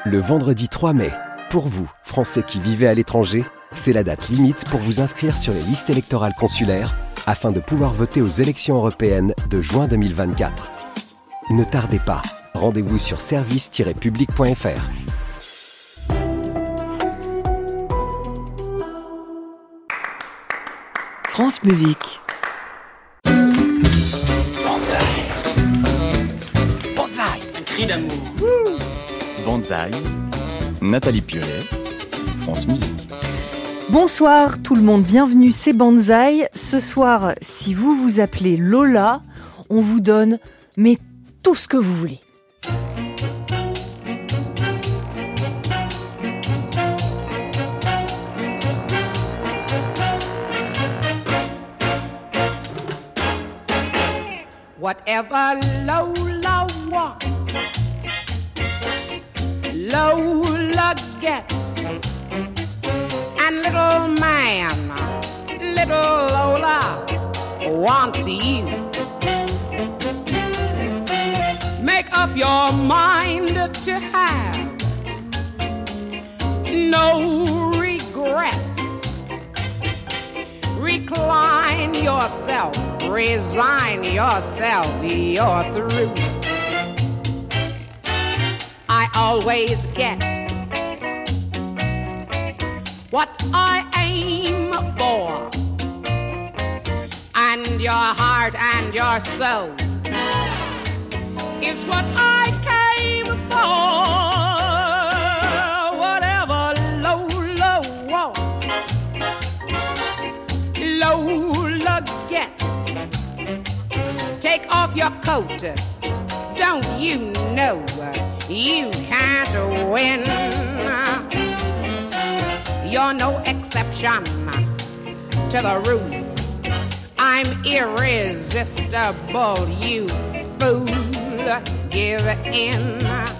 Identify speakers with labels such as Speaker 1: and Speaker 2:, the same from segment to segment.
Speaker 1: Le vendredi 3 mai, pour vous, Français qui vivez à l'étranger, c'est la date limite pour vous inscrire sur les listes électorales consulaires afin de pouvoir voter aux élections européennes de juin 2024. Ne tardez pas, rendez-vous sur service-public.fr.
Speaker 2: France Musique.
Speaker 3: Banzai. Banzai.
Speaker 4: Cri d'amour.
Speaker 3: Banzai. Nathalie Piollet. France Musique.
Speaker 5: Bonsoir tout le monde, bienvenue, c'est Banzai. Ce soir, si vous vous appelez Lola, on vous donne mais tout ce que vous voulez.
Speaker 6: Whatever Lola wants, Lola gets. And little man, little Lola wants you. Make up your mind to have no regrets. Recline yourself, resign yourself, you're through. I always get what I aim for, and your heart and your soul is what I came for. Whatever Lola wants, Lola gets. Take off your coat, don't you know you can't win? You're no exception to the rule. I'm irresistible, you fool. Give in.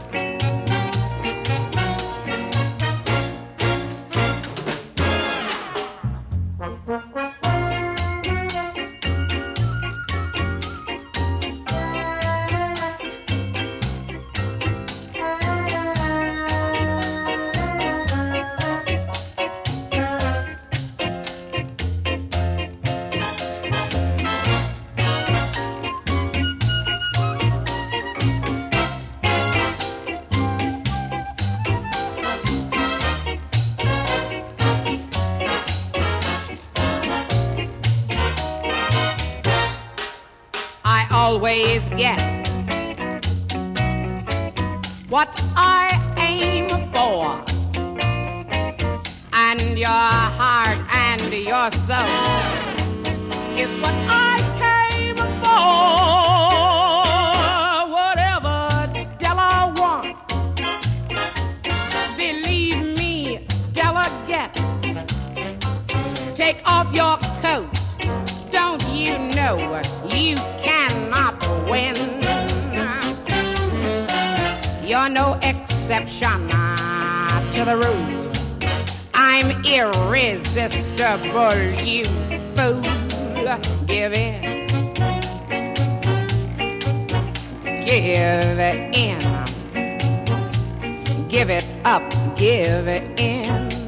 Speaker 6: Always get what I aim for, and your heart and your soul is what I came for. Whatever Della wants, believe me, Della gets. Take off your coat, don't you know you cannot win? You're no exception to the rule. I'm irresistible, you fool. Give in. Give it in. Give it up. Give it in.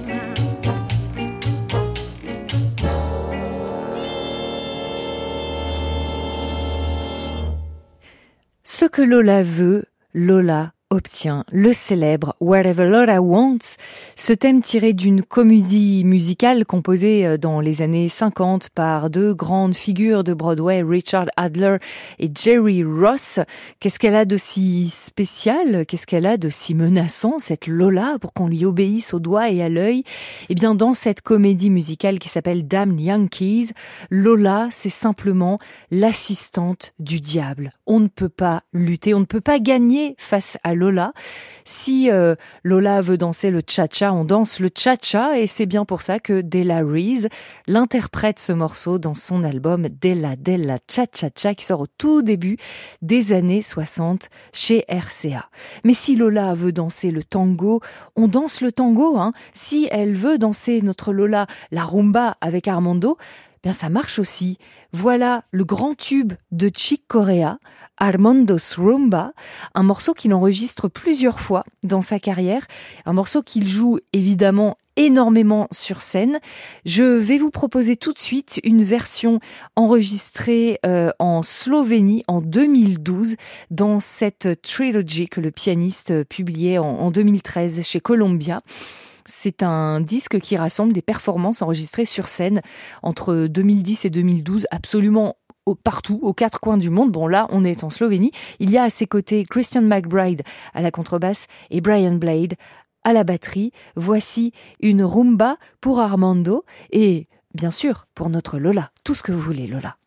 Speaker 5: Ce que Lola veut, Lola obtient. Le célèbre Whatever Lola Wants, ce thème tiré d'une comédie musicale composée dans les années 50 par deux grandes figures de Broadway, Richard Adler et Jerry Ross. Qu'est-ce qu'elle a de si spécial? Qu'est-ce qu'elle a de si menaçant, cette Lola, pour qu'on lui obéisse au doigt et à l'œil? Eh bien, dans cette comédie musicale qui s'appelle Damn Yankees, Lola, c'est simplement l'assistante du diable. On ne peut pas lutter, on ne peut pas gagner face à Lola. Si Lola veut danser le cha-cha, on danse le cha-cha, et c'est bien pour ça que Della Reese l'interprète ce morceau dans son album Della Della Cha-Cha-Cha qui sort au tout début des années 60 chez RCA. Mais si Lola veut danser le tango, on danse le tango. Si elle veut danser notre Lola la rumba avec Armando, bien ça marche aussi. Voilà le grand tube de Chick Corea, Armando's Rumba, un morceau qu'il enregistre plusieurs fois dans sa carrière, un morceau qu'il joue évidemment énormément sur scène. Je vais vous proposer tout de suite une version enregistrée en Slovénie en 2012 dans cette trilogy que le pianiste publiait en 2013 chez Columbia. C'est un disque qui rassemble des performances enregistrées sur scène entre 2010 et 2012, absolument partout, aux quatre coins du monde. Bon, là, on est en Slovénie. Il y a à ses côtés Christian McBride à la contrebasse et Brian Blade à la batterie. Voici une rumba pour Armando et, bien sûr, pour notre Lola. Tout ce que vous voulez, Lola.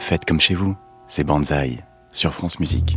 Speaker 3: Faites comme chez vous, c'est Banzai sur France Musique.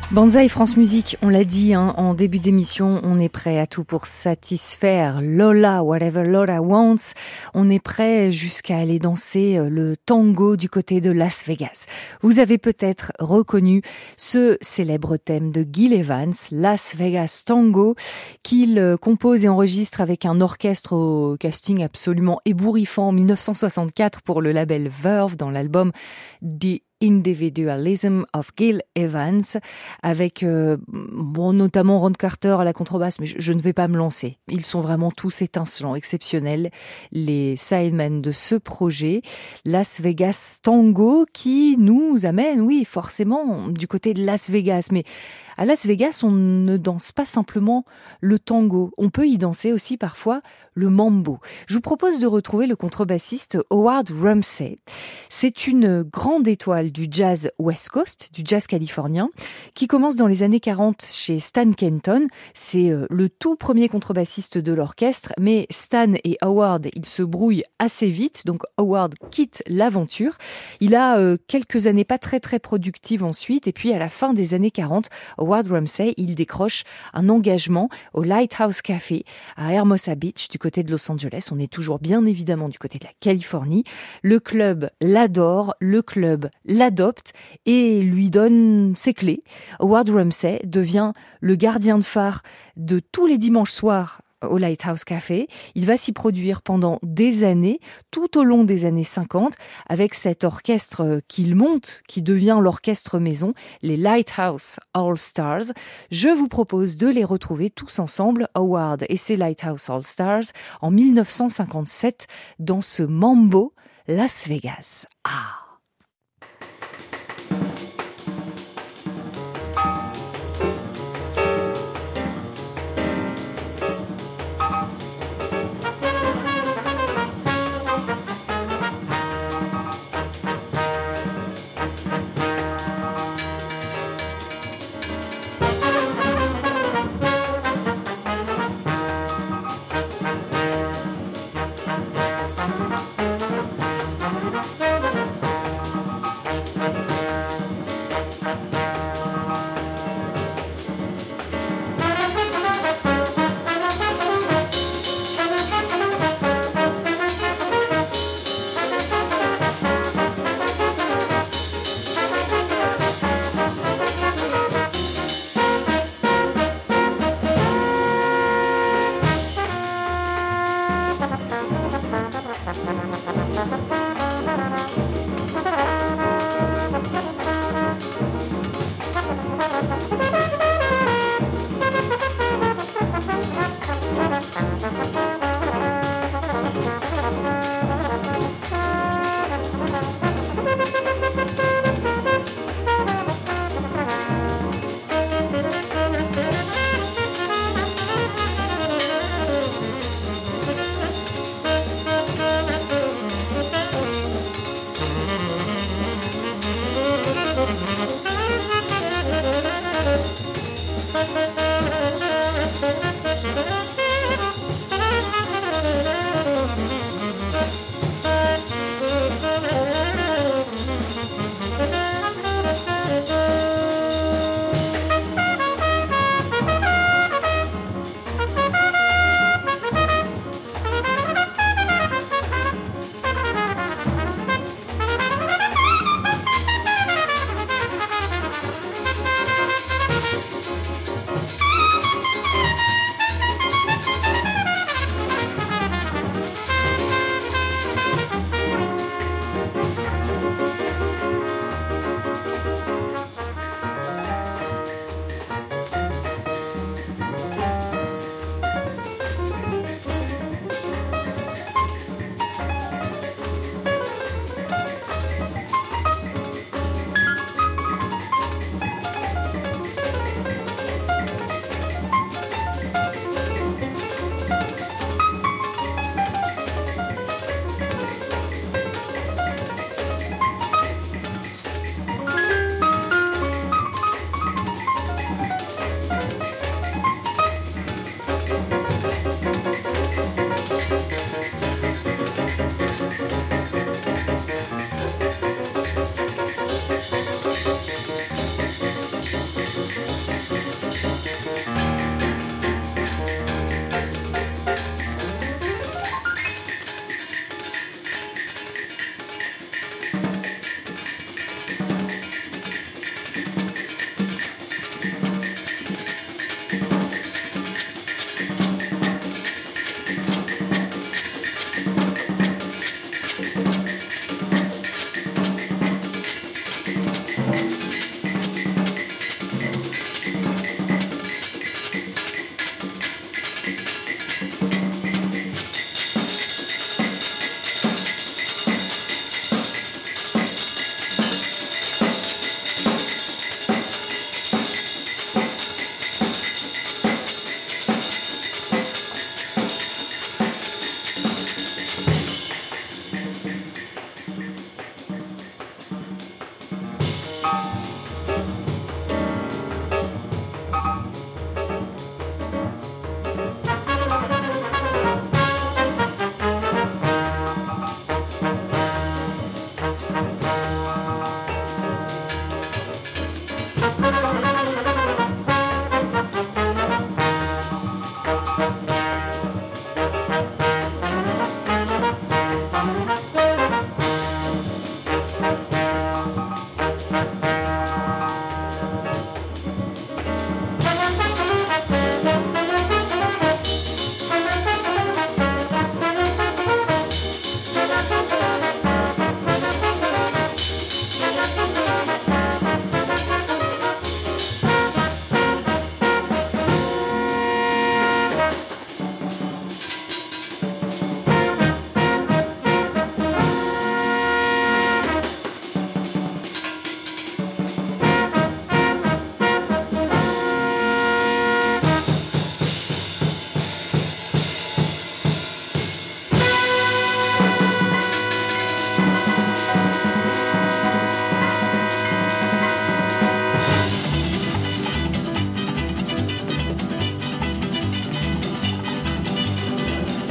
Speaker 5: Banzai France Musique, on l'a dit en début d'émission, on est prêt à tout pour satisfaire Lola, whatever Lola wants. On est prêt jusqu'à aller danser le tango du côté de Las Vegas. Vous avez peut-être reconnu ce célèbre thème de Gil Evans, Las Vegas Tango, qu'il compose et enregistre avec un orchestre au casting absolument ébouriffant en 1964 pour le label Verve dans l'album The Individualism of Gil Evans, avec notamment Ron Carter à la contrebasse, mais je ne vais pas me lancer. Ils sont vraiment tous étincelants, exceptionnels, les sidemen de ce projet, Las Vegas Tango, qui nous amène, oui, forcément, du côté de Las Vegas, mais à Las Vegas, on ne danse pas simplement le tango. On peut y danser aussi parfois le mambo. Je vous propose de retrouver le contrebassiste Howard Rumsey. C'est une grande étoile du jazz West Coast, du jazz californien, qui commence dans les années 40 chez Stan Kenton. C'est le tout premier contrebassiste de l'orchestre, mais Stan et Howard, ils se brouillent assez vite, donc Howard quitte l'aventure. Il a quelques années pas très très productives ensuite, et puis à la fin des années 40, Howard Rumsey, il décroche un engagement au Lighthouse Café à Hermosa Beach, du côté de Los Angeles. On est toujours bien évidemment du côté de la Californie. Le club l'adore, le club l'adopte et lui donne ses clés. Howard Rumsey devient le gardien de phare de tous les dimanches soirs au Lighthouse Café. Il va s'y produire pendant des années, tout au long des années 50, avec cet orchestre qu'il monte, qui devient l'orchestre maison, les Lighthouse All Stars. Je vous propose de les retrouver tous ensemble, Howard et ses Lighthouse All Stars, en 1957, dans ce mambo Las Vegas. Ah!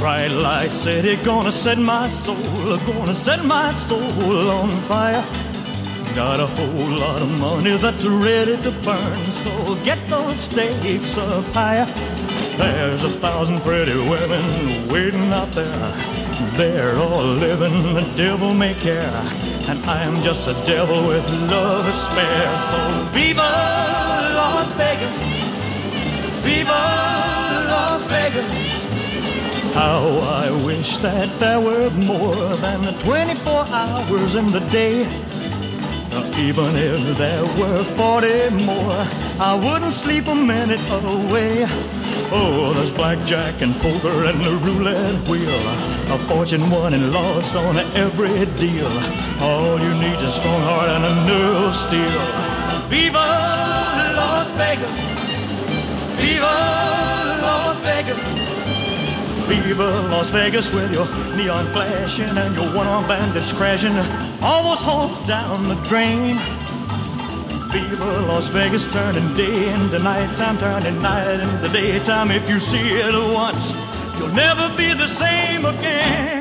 Speaker 2: Bright light city, gonna set my soul on fire. Got a whole lot of money that's ready to burn, so get those stakes up higher. There's 1,000 pretty women waiting out there. They're all living, the devil may care, and I'm just a devil with love to spare. So viva Las Vegas, viva Las Vegas. How I wish that there were more than 24 hours in the day. Even if there were 40 more, I wouldn't sleep a minute away. Oh, there's blackjack and poker and the roulette wheel, a fortune won and lost on every deal. All you need is a strong heart and a nerve of steel. Viva Las Vegas, viva Las Vegas. Viva Las Vegas with your neon flashing and your one-armed bandits crashing all those hopes down the drain. Viva Las Vegas, turning day into nighttime, turning night into daytime. If you see it once, you'll never be the same again.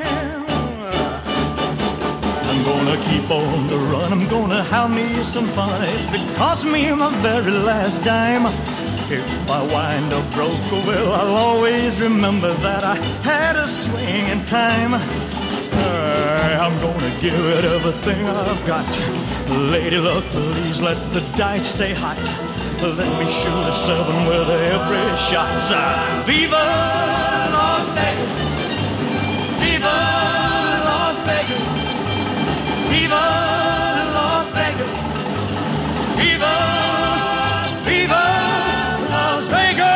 Speaker 2: I'm gonna keep on the run, I'm gonna have me some fun. If it costs me my very last dime, if I wind up broke, well, I'll always remember that I had a swing in time. I'm gonna give it everything I've got. Lady luck, please let the dice stay hot. Let me shoot a 7 with every shot. Viva Las Vegas, viva Las Vegas, viva Las Vegas, viva, viva Las Vegas.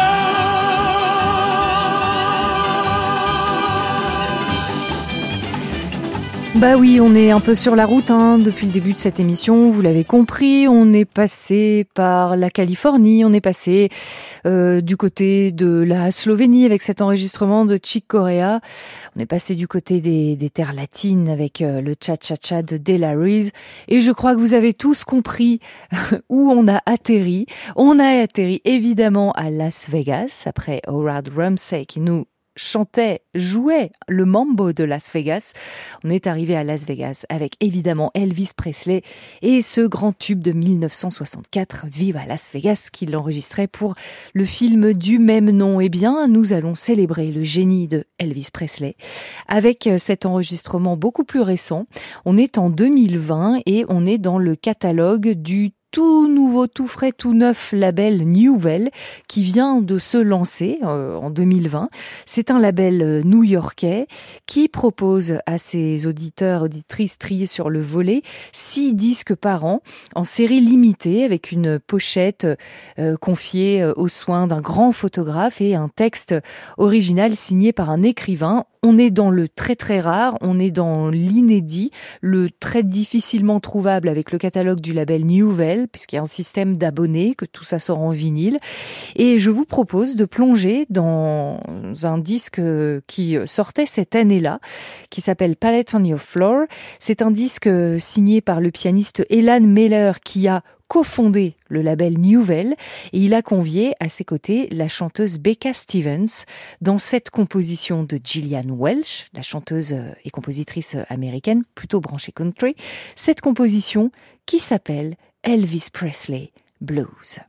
Speaker 5: Bah oui, on est un peu sur la route depuis le début de cette émission, vous l'avez compris, on est passé par la Californie, on est passé du côté de la Slovénie avec cet enregistrement de Chick Corea, on est passé du côté des terres latines avec le cha-cha-cha de Della Reese, et je crois que vous avez tous compris où on a atterri. On a atterri évidemment à Las Vegas, après Howard Ramsey qui nous jouait le mambo de Las Vegas. On est arrivé à Las Vegas avec évidemment Elvis Presley et ce grand tube de 1964, Viva Las Vegas, qu'il enregistrait pour le film du même nom. Eh bien, nous allons célébrer le génie de Elvis Presley avec cet enregistrement beaucoup plus récent. On est en 2020 et on est dans le catalogue du tout nouveau, tout frais, tout neuf label Newell qui vient de se lancer en 2020. C'est un label new-yorkais qui propose à ses auditeurs, auditrices triés sur le volet 6 disques par an en série limitée avec une pochette confiée aux soins d'un grand photographe et un texte original signé par un écrivain. On est dans le très très rare, on est dans l'inédit, le très difficilement trouvable avec le catalogue du label Newell, puisqu'il y a un système d'abonnés, que tout ça sort en vinyle. Et je vous propose de plonger dans un disque qui sortait cette année-là, qui s'appelle Palette on Your Floor. C'est un disque signé par le pianiste Elan Meller, qui a cofondé le label Newell, et il a convié à ses côtés la chanteuse Becca Stevens dans cette composition de Gillian Welch, la chanteuse et compositrice américaine, plutôt branchée country, cette composition qui s'appelle Elvis Presley Blues.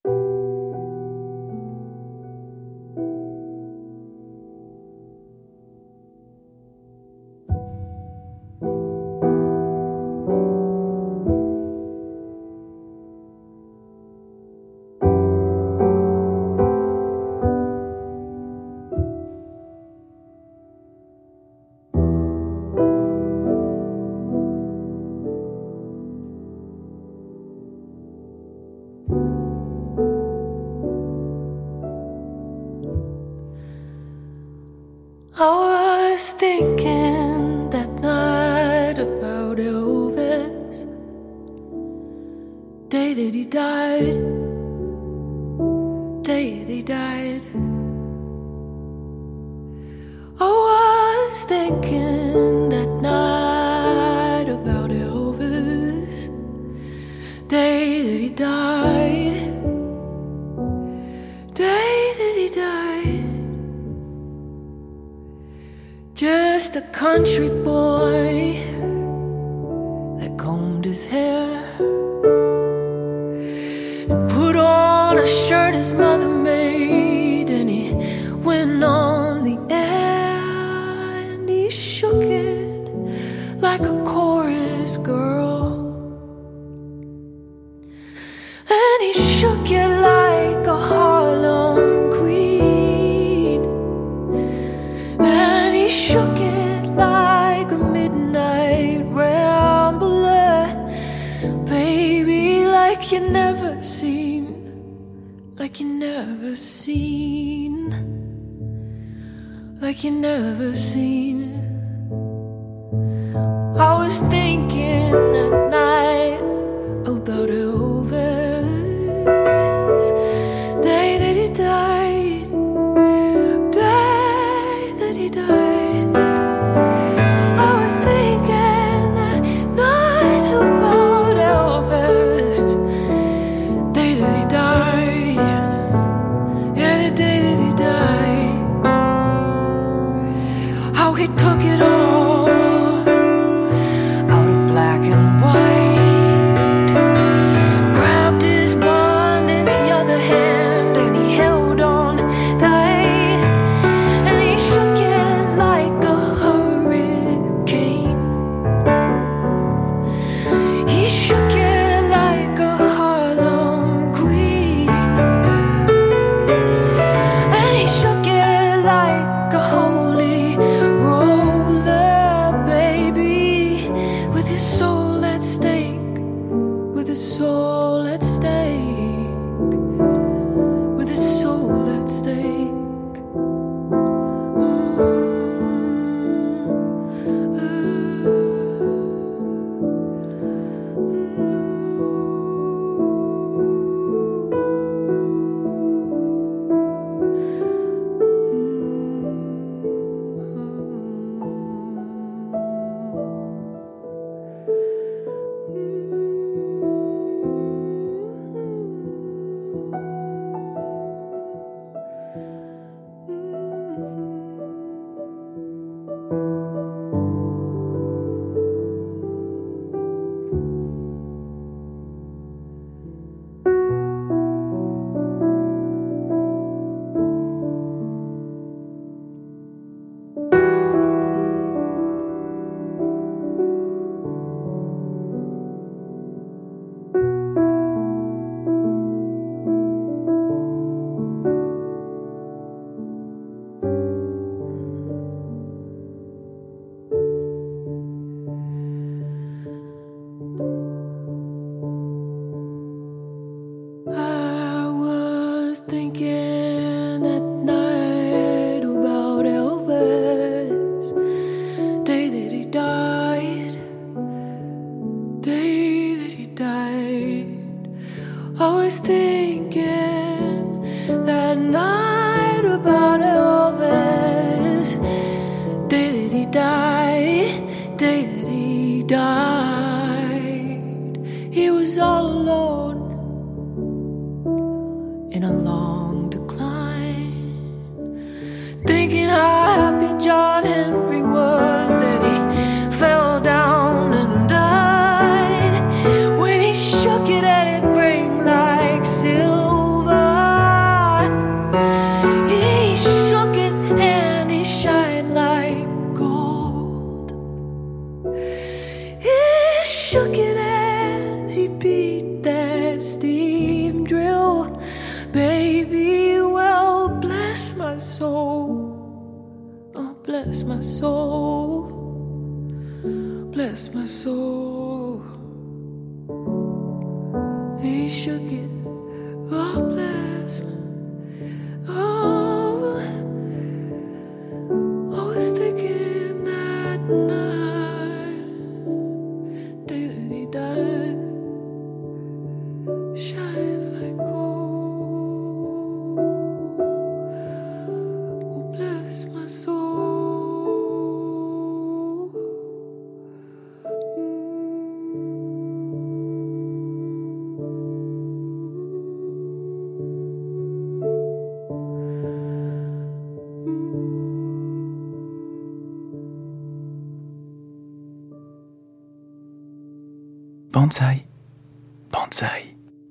Speaker 4: I was thinking that night about Elvis, day that he died, day that he died. Oh, I was thinking that night about Elvis, day that he died, day that he died. just a country boy that combed his hair and put on a shirt his mother made, and he went on the air and he shook it like a chorus girl, and he shook it like a Harlem queen, and he shook it like a midnight rambler, baby, like you never seen, like you never seen, like you never seen. I was thinking that night about Elvis, day that he died, day that he died. I was thinking that night about Elvis, day that he died, yeah, the day that he died. How he took it all out of black and white, grabbed his wand in the other hand and he held on tight, and he shook it like a hurricane. He shook it like a Harlem queen, and he shook it like a holy roller, baby, with his soul at stake, with his soul at stake, with his soul at stake. I was thinking that night about Elvis, day that he died, day that he died. I was thinking that night about Elvis, day that he died, day that he died. He was all alone in a long decline, thinking how happy John Henry was that he fell down and died. When he shook it and it rang like silver, he shook it and he shined like gold. He shook it and he beat that steam drill, baby, well, bless my soul, oh, bless my soul, bless my soul. He shook it, oh, bless my, oh, I was thinking that night, day that he died, shine like gold. Oh, bless my soul.
Speaker 3: Banzai, banzai.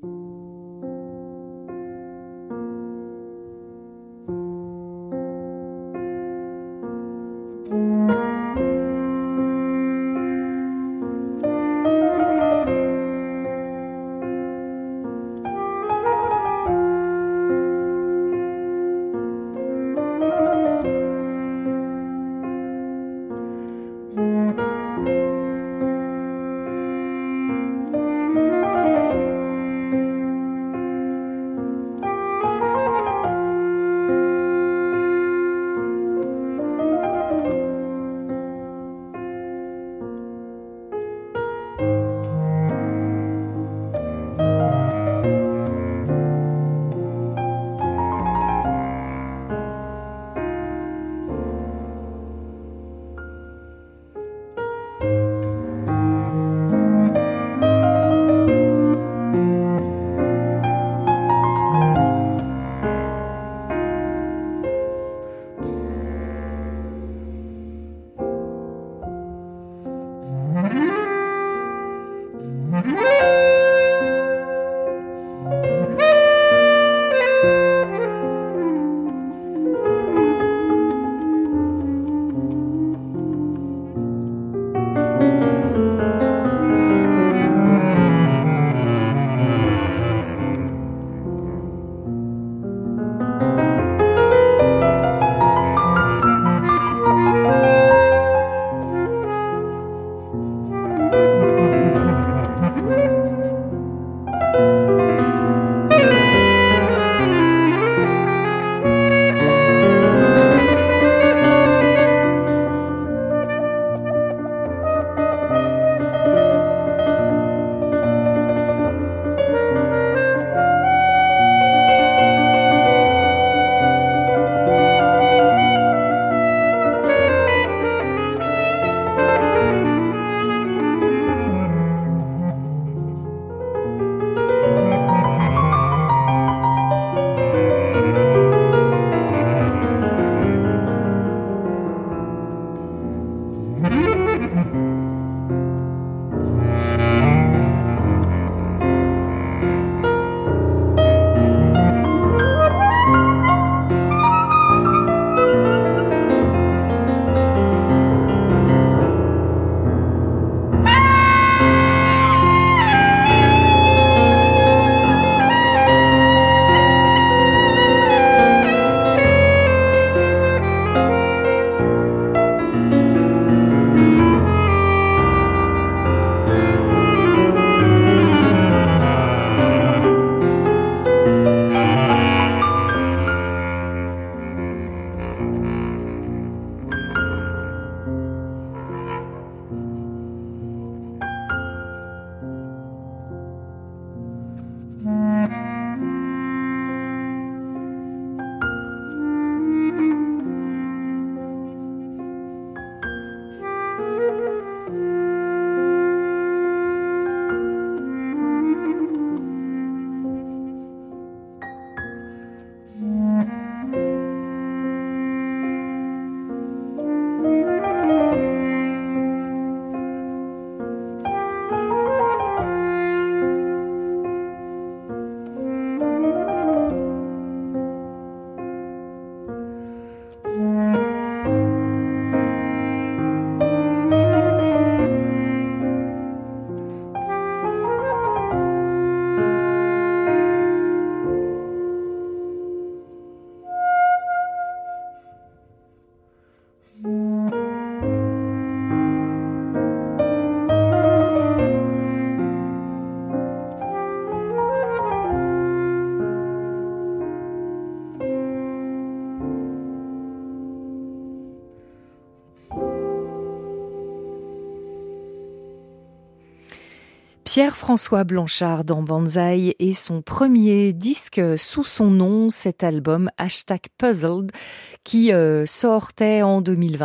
Speaker 5: Pierre-François Blanchard dans Banzai et son premier disque sous son nom, cet album #Puzzled qui sortait en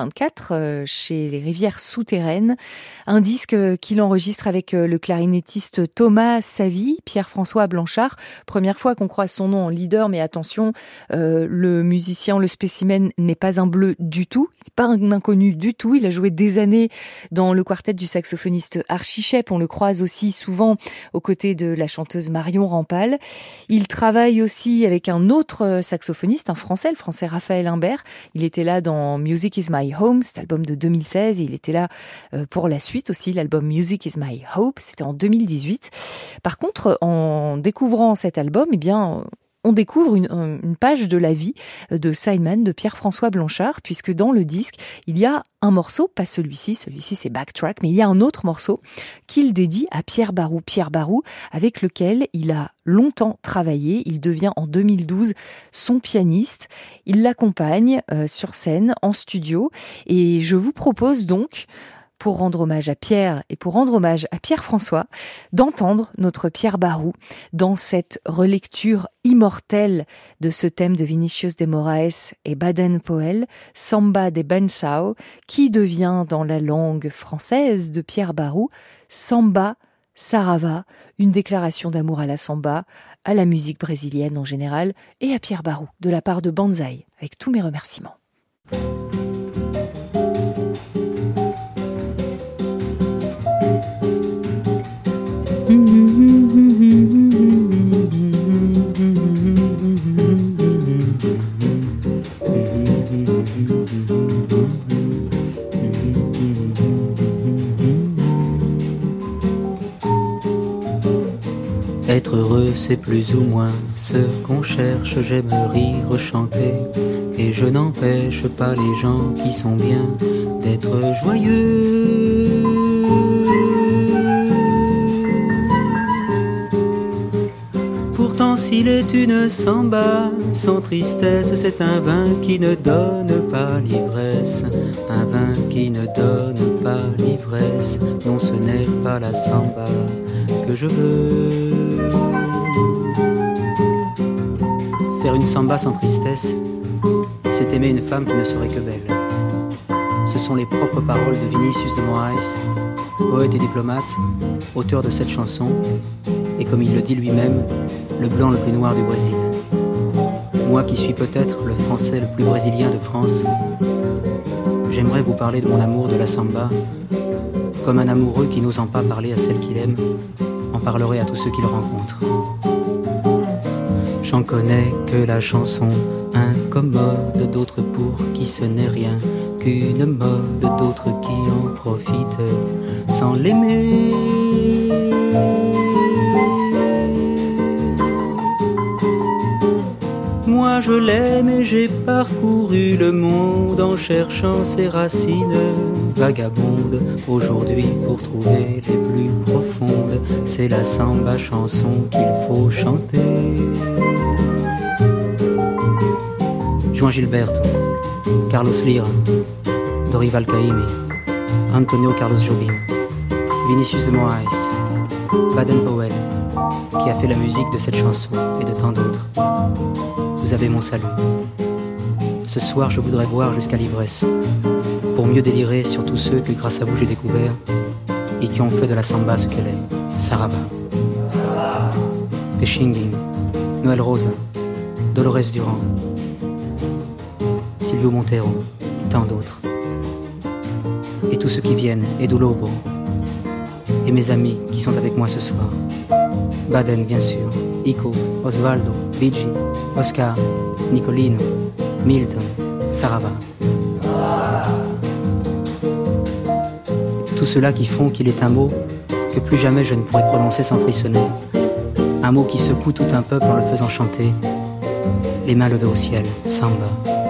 Speaker 5: 2024 chez les Rivières Souterraines. Un disque qu'il enregistre avec le clarinettiste Thomas Savy. Pierre-François Blanchard, première fois qu'on croise son nom en leader, mais attention, le musicien, le spécimen n'est pas un bleu du tout, pas un inconnu du tout. Il a joué des années dans le quartet du saxophoniste Archie Shepp. On le croise aussi souvent aux côtés de la chanteuse Marion Rampal. Il travaille aussi avec un autre saxophoniste, un Français, le Français Raphaël Imbert. Il était là dans Music is my home, cet album de 2016, et il était là pour la suite aussi, l'album Music is my hope, c'était en 2018. Par contre, en découvrant cet album, eh bien, on découvre une page de la vie de Simon, de Pierre-François Blanchard, puisque dans le disque, il y a un morceau, pas celui-ci c'est Backtrack, mais il y a un autre morceau qu'il dédie à Pierre Barou. Pierre Barou, avec lequel il a longtemps travaillé. Il devient en 2012 son pianiste. Il l'accompagne sur scène, en studio. Et je vous propose donc, pour rendre hommage à Pierre et pour rendre hommage à Pierre-François, d'entendre notre Pierre Barou dans cette relecture immortelle de ce thème de Vinicius de Moraes et Baden-Powell, Samba de Bensao, qui devient dans la langue française de Pierre Barou, Samba Sarava, une déclaration d'amour à la samba, à la musique brésilienne en général et à Pierre Barou, de la part de Banzai, avec tous mes remerciements.
Speaker 7: Être heureux, c'est plus ou moins ce qu'on cherche. J'aime rire, chanter, et je n'empêche pas les gens qui sont bien d'être joyeux. Pourtant, s'il est une samba sans tristesse, c'est un vin qui ne donne pas l'ivresse. Un vin qui ne donne pas l'ivresse. Non, ce n'est pas la samba que je veux. Faire une samba sans tristesse, c'est aimer une femme qui ne serait que belle. Ce sont les propres paroles de Vinicius de Moraes, poète et diplomate, auteur de cette chanson, et comme il le dit lui-même, le blanc le plus noir du Brésil. Moi qui suis peut-être le français le plus brésilien de France, j'aimerais vous parler de mon amour de la samba, comme un amoureux qui n'osant pas parler à celle qu'il aime, en parlerait à tous ceux qu'il rencontre. J'en connais que la chanson incommode, d'autres pour qui ce n'est rien qu'une mode, d'autres qui en profitent sans l'aimer. Moi je l'aime et j'ai parcouru le monde en cherchant ses racines vagabondes. Aujourd'hui pour trouver les plus profondes, c'est la samba chanson qu'il faut chanter. Juan Gilberto, Carlos Lira, Dorival Caymmi, Antonio Carlos Jobim, Vinicius de Moraes, Baden-Powell, qui a fait la musique de cette chanson et de tant d'autres. Vous avez mon salut. Ce soir, je voudrais boire jusqu'à l'ivresse, pour mieux délirer sur tous ceux que grâce à vous j'ai découvert et qui ont fait de la samba ce qu'elle est. Saraba, Pechinging, Noël Rosa, Dolores Durand, Silvio Montero, tant d'autres. Et tous ceux qui viennent, Edu Lobo, et mes amis qui sont avec moi ce soir. Baden, bien sûr, Ico, Osvaldo, Luigi, Oscar, Nicolino, Milton, Sarava. Tout cela qui font qu'il est un mot que plus jamais je ne pourrai prononcer sans frissonner. Un mot qui secoue tout un peuple en le faisant chanter, les mains levées au ciel, samba.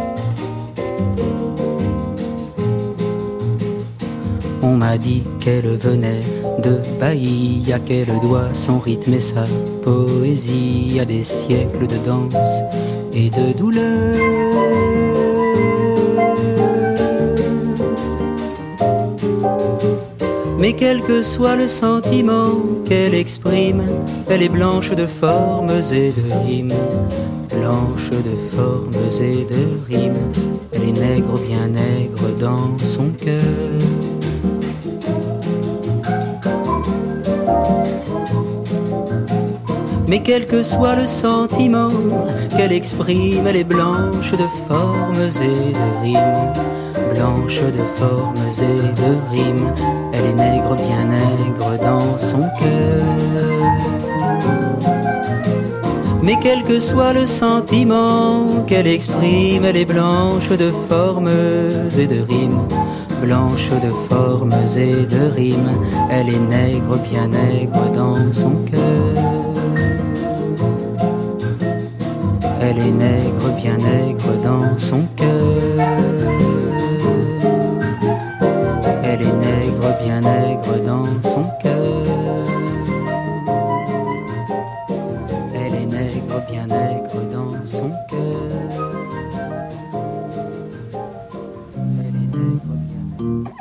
Speaker 7: On m'a dit qu'elle venait de Bahia, qu'elle doit son rythme et sa poésie à des siècles de danse et de douleur. Mais quel que soit le sentiment qu'elle exprime, elle est blanche de formes et de rimes. Blanche de formes et de rimes, elle est nègre, bien nègre dans son cœur. Mais quel que soit le sentiment qu'elle exprime, elle est blanche de formes et de rimes. Blanche de formes et de rimes, Elle est nègre, bien nègre dans son cœur. Mais quel que soit le sentiment qu'elle exprime, elle est blanche de formes et de rimes. Blanche de formes et de rimes, elle est nègre, bien nègre dans son cœur. Elle est nègre, bien nègre dans son cœur. Elle est nègre, bien nègre dans son cœur. Elle est nègre, bien nègre dans son cœur. Elle est nègre, bien nègre.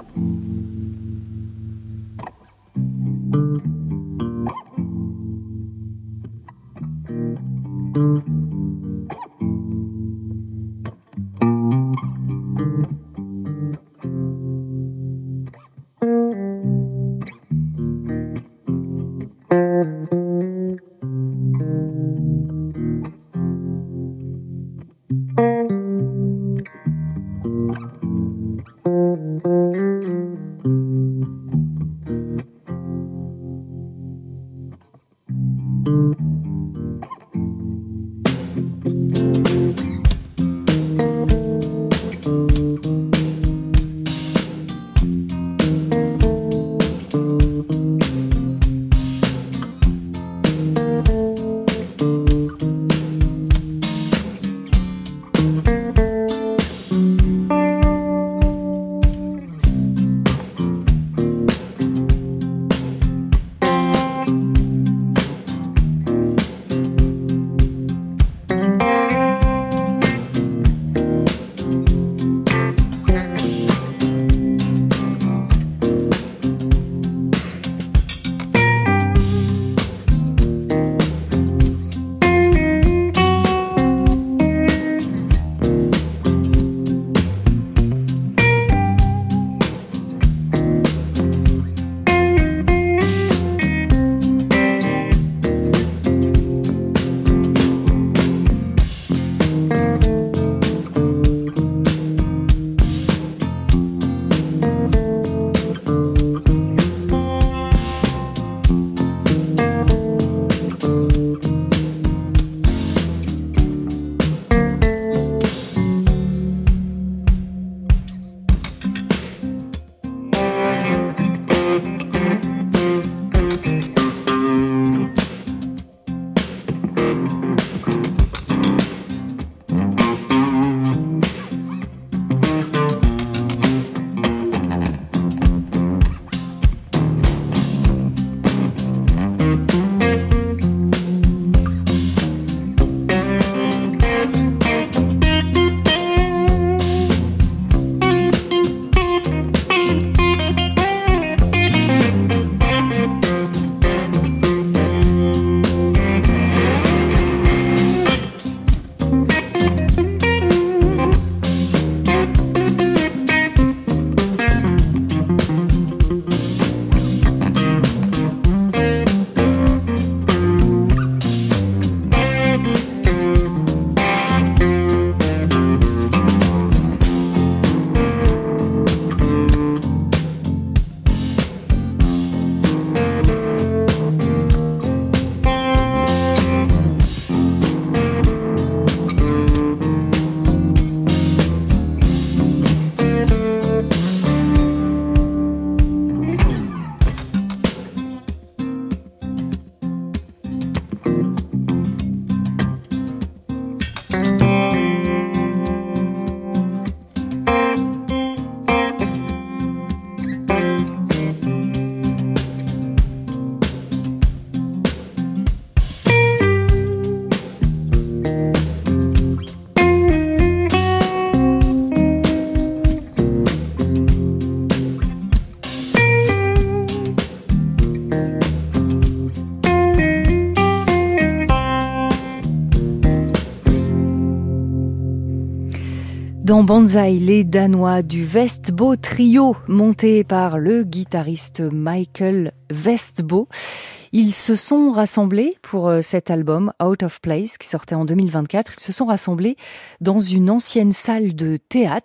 Speaker 5: Dans Banzai, les Danois du Vestbo Trio, monté par le guitariste Michael Vestbo. Ils se sont rassemblés pour cet album Out of Place qui sortait en 2024. Ils se sont rassemblés dans une ancienne salle de théâtre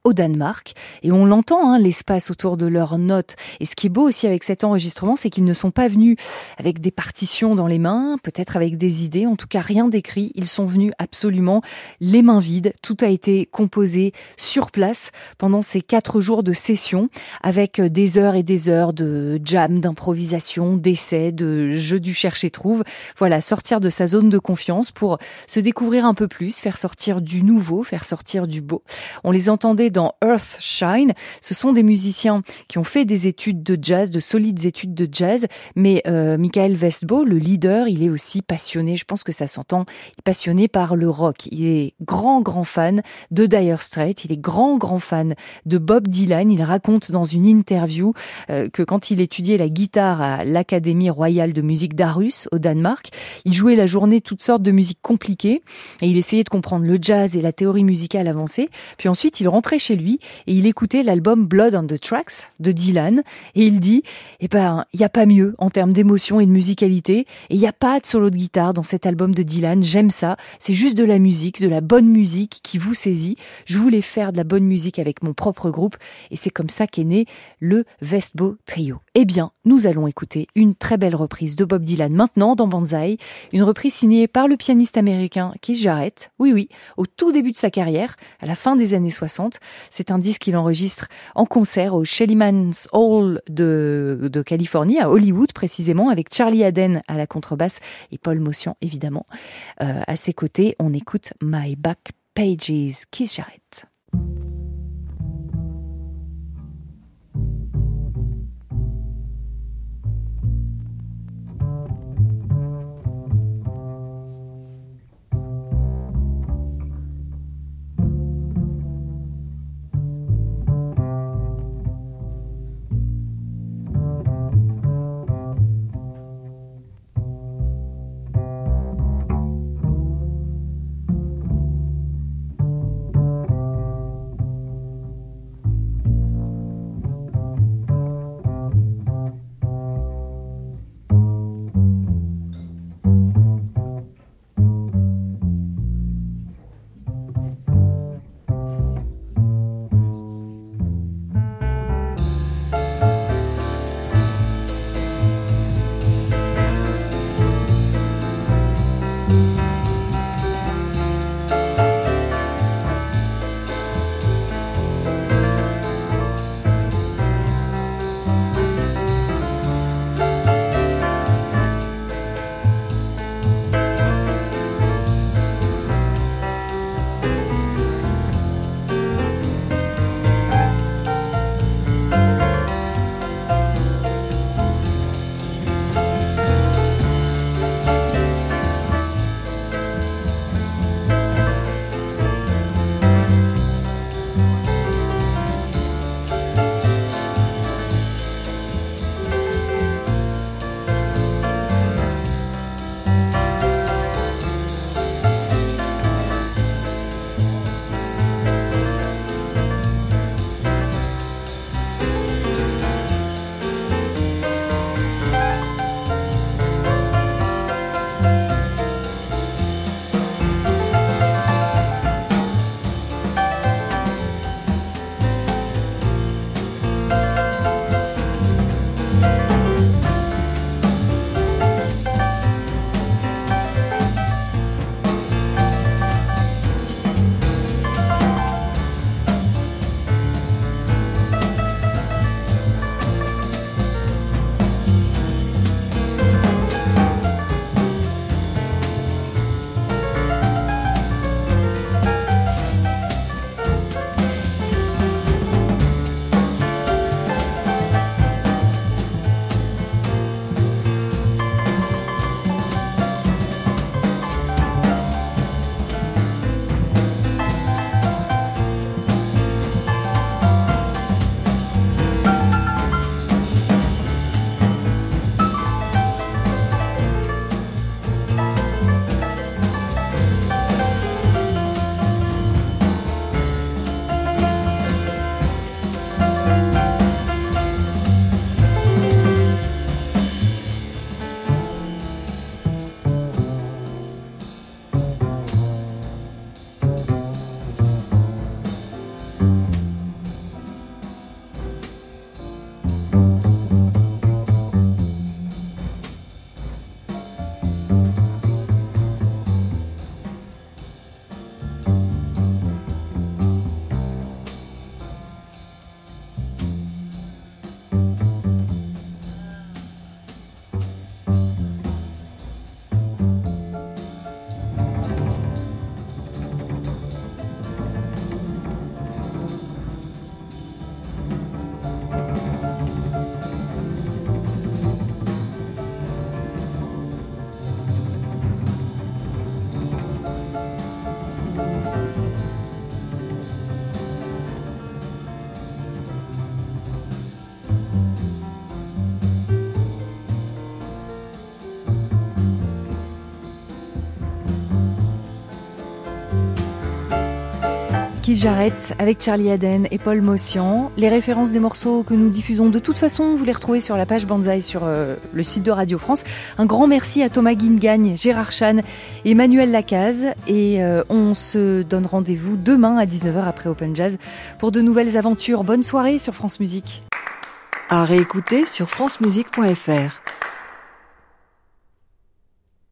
Speaker 5: au Danemark. Et on l'entend, l'espace autour de leurs notes. Et ce qui est beau aussi avec cet enregistrement, c'est qu'ils ne sont pas venus avec des partitions dans les mains, peut-être avec des idées, en tout cas rien d'écrit. Ils sont venus absolument les mains vides. Tout a été composé sur place pendant ces 4 jours de session, avec des heures et des heures de jam, d'improvisation, d'essais, de jeux du cherche-et-trouve. Voilà, sortir de sa zone de confiance pour se découvrir un peu plus, faire sortir du nouveau, faire sortir du beau. On les entendait dans Earthshine. Ce sont des musiciens qui ont fait des études de jazz, de solides études de jazz, mais Mikael Westbo, le leader, il est aussi passionné, je pense que ça s'entend, passionné par le rock. Il est grand fan de Dire Straits, il est grand fan de Bob Dylan. Il raconte dans une interview que quand il étudiait la guitare à l'Académie royale de musique d'Aarhus, au Danemark, il jouait la journée toutes sortes de musiques compliquées et il essayait de comprendre le jazz et la théorie musicale avancée. Puis ensuite, il rentrait chez lui et il écoutait l'album Blood on the Tracks de Dylan et il dit il n'y a pas mieux en termes d'émotion et de musicalité et il n'y a pas de solo de guitare dans cet album de Dylan, j'aime ça, c'est juste de la musique, de la bonne musique qui vous saisit. Je voulais faire de la bonne musique avec mon propre groupe et c'est comme ça qu'est né le Westbo Trio. Eh bien, nous allons écouter une très belle reprise de Bob Dylan maintenant dans Banzai, une reprise signée par le pianiste américain Keith Jarrett, oui, au tout début de sa carrière, à la fin des années 60. C'est un disque qu'il enregistre en concert au Shellyman's Hall de Californie, à Hollywood précisément, avec Charlie Haden à la contrebasse et Paul Motian évidemment. À ses côtés, on écoute My Back Pages, Keith Jarrett. Keith Jarrett avec Charlie Haden et Paul Mossian. Les références des morceaux que nous diffusons, de toute façon, vous les retrouvez sur la page Banzai sur le site de Radio France. Un grand merci à Thomas Guingagne, Gérard Chan et Emmanuel Lacaze. Et on se donne rendez-vous demain à 19h après Open Jazz pour de nouvelles aventures. Bonne soirée sur France Musique.
Speaker 8: À réécouter sur francemusique.fr.